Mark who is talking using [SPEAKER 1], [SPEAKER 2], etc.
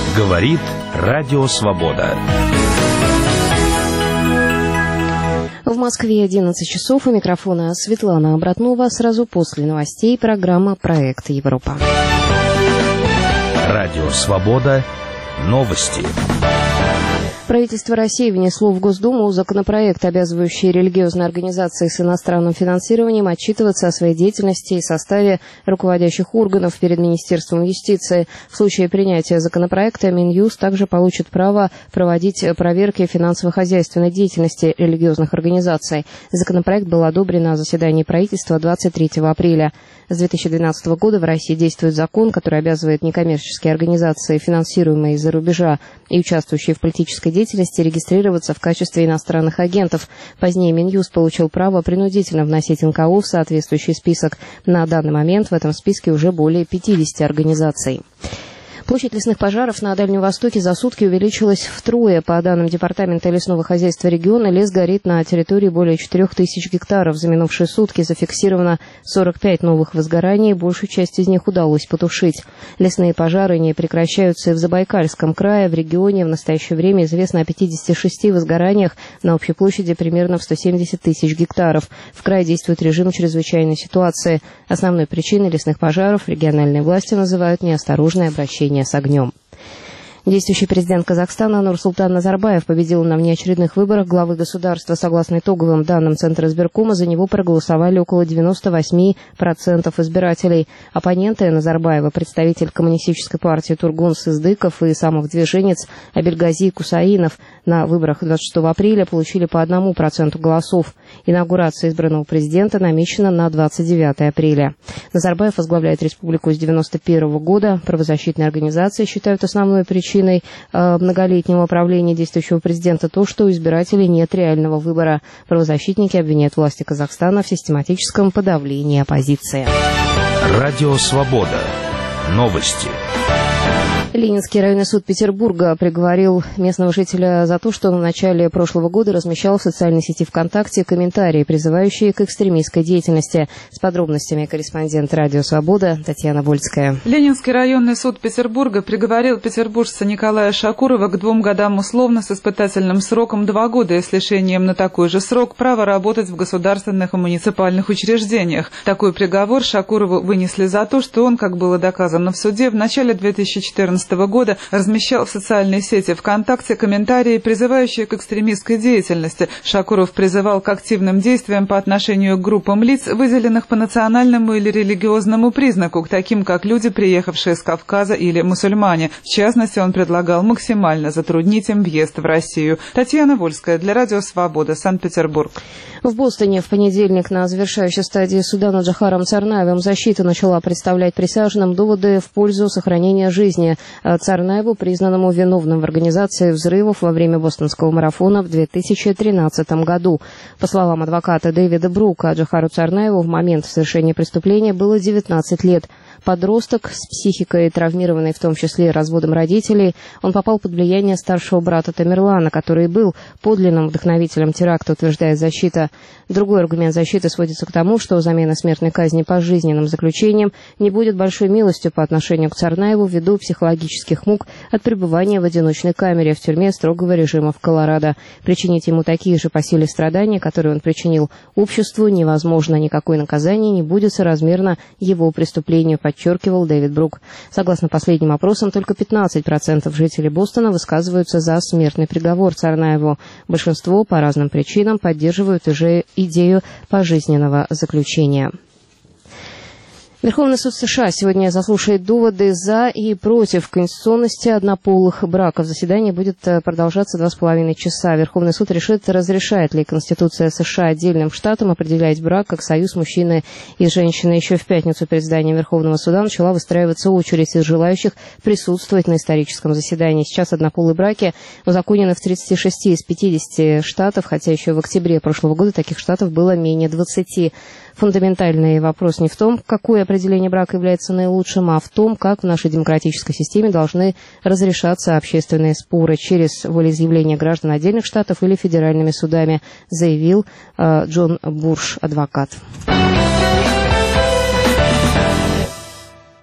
[SPEAKER 1] Говорит Радио Свобода.
[SPEAKER 2] В Москве 11 часов. У микрофона Светлана Обратнова. Сразу после новостей программа «Проект Европа».
[SPEAKER 1] Радио Свобода. Новости.
[SPEAKER 2] Правительство России внесло в Госдуму законопроект, обязывающий религиозные организации с иностранным финансированием отчитываться о своей деятельности и составе руководящих органов перед Министерством юстиции. В случае принятия законопроекта Минюст также получит право проводить проверки финансово-хозяйственной деятельности религиозных организаций. Законопроект был одобрен на заседании правительства 23 апреля. С 2012 года в России действует закон, который обязывает некоммерческие организации, финансируемые из-за рубежа и участвующие в политической деятельности, регистрироваться в качестве иностранных агентов. Позднее Минюст получил право принудительно вносить НКО в соответствующий список. На данный момент в этом списке уже более 50 организаций. Площадь лесных пожаров на Дальнем Востоке за сутки увеличилась втрое. По данным Департамента лесного хозяйства региона, лес горит на территории более 4000 гектаров. За минувшие сутки зафиксировано 45 новых возгораний, большую часть из них удалось потушить. Лесные пожары не прекращаются и в Забайкальском крае. В регионе в настоящее время известно о 56 возгораниях на общей площади примерно в 170 тысяч гектаров. В крае действует режим чрезвычайной ситуации. Основной причиной лесных пожаров региональные власти называют неосторожное обращение с огнем. Действующий президент Казахстана Нурсултан Назарбаев победил на внеочередных выборах главы государства. Согласно итоговым данным Центра избиркома, за него проголосовали около 98% избирателей. Оппоненты Назарбаева, представитель коммунистической партии Тургун Сыздыков и самовдвиженец Абельгази Кусаинов, на выборах 26 апреля получили по 1% голосов. Инаугурация избранного президента намечена на 29 апреля. Назарбаев возглавляет республику с 1991 года. Правозащитные организации считают основной причиной многолетнего правления действующего президента то, что у избирателей нет реального выбора. Правозащитники обвиняют власти Казахстана в систематическом подавлении оппозиции.
[SPEAKER 1] Радио Свобода. Новости.
[SPEAKER 2] Ленинский районный суд Петербурга приговорил местного жителя за то, что в начале прошлого года размещал в социальной сети ВКонтакте комментарии, призывающие к экстремистской деятельности. С подробностями корреспондент Радио Свобода Татьяна Вольская.
[SPEAKER 3] Ленинский районный суд Петербурга приговорил петербуржца Николая Шакурова к 2 годам условно с испытательным сроком 2 года и с лишением на такой же срок права работать в государственных и муниципальных учреждениях. Такой приговор Шакурову вынесли за то, что он, как было доказано в суде, в начале 2014 года размещал в социальной сети ВКонтакте комментарии, призывающие к экстремистской деятельности. Шакуров призывал к активным действиям по отношению к группам лиц, выделенных по национальному или религиозному признаку, к таким как люди, приехавшие с Кавказа или мусульмане. В частности, он предлагал максимально затруднить им въезд в Россию. Татьяна Вольская для Радио Свобода, Санкт-Петербург.
[SPEAKER 2] В Бостоне в понедельник на завершающей стадии суда над Джохаром Царнаевым защита начала представлять присяжным доводы в пользу сохранения жизни Царнаеву, признанному виновным в организации взрывов во время бостонского марафона в 2013 году. По словам адвоката Дэвида Брука, Джохару Царнаеву в момент совершения преступления было 19 лет. Подросток с психикой, травмированной в том числе разводом родителей, он попал под влияние старшего брата Тамерлана, который был подлинным вдохновителем теракта, утверждает защита. Другой аргумент защиты сводится к тому, что замена смертной казни пожизненным заключением не будет большой милостью по отношению к Царнаеву ввиду психологических мук от пребывания в одиночной камере в тюрьме строгого режима в Колорадо. Причинить ему такие же по силе страдания, которые он причинил обществу, невозможно. Никакое наказание не будет соразмерно его преступлению, подчеркивал Дэвид Брук. Согласно последним опросам, только 15% жителей Бостона высказываются за смертный приговор Царнаеву. Большинство по разным причинам поддерживают уже идею пожизненного заключения. Верховный суд США сегодня заслушает доводы за и против конституционности однополых браков. Заседание будет продолжаться 2,5 часа. Верховный суд решит, разрешает ли Конституция США отдельным штатам определять брак как союз мужчины и женщины. Еще в пятницу перед зданием Верховного суда начала выстраиваться очередь из желающих присутствовать на историческом заседании. Сейчас однополые браки узаконены в 36 из 50 штатов, хотя еще в октябре прошлого года таких штатов было менее 20. Фундаментальный вопрос не в том, какое определение брака является наилучшим, а в том, как в нашей демократической системе должны разрешаться общественные споры через волеизъявление граждан отдельных штатов или федеральными судами, заявил Джон Бурш, адвокат.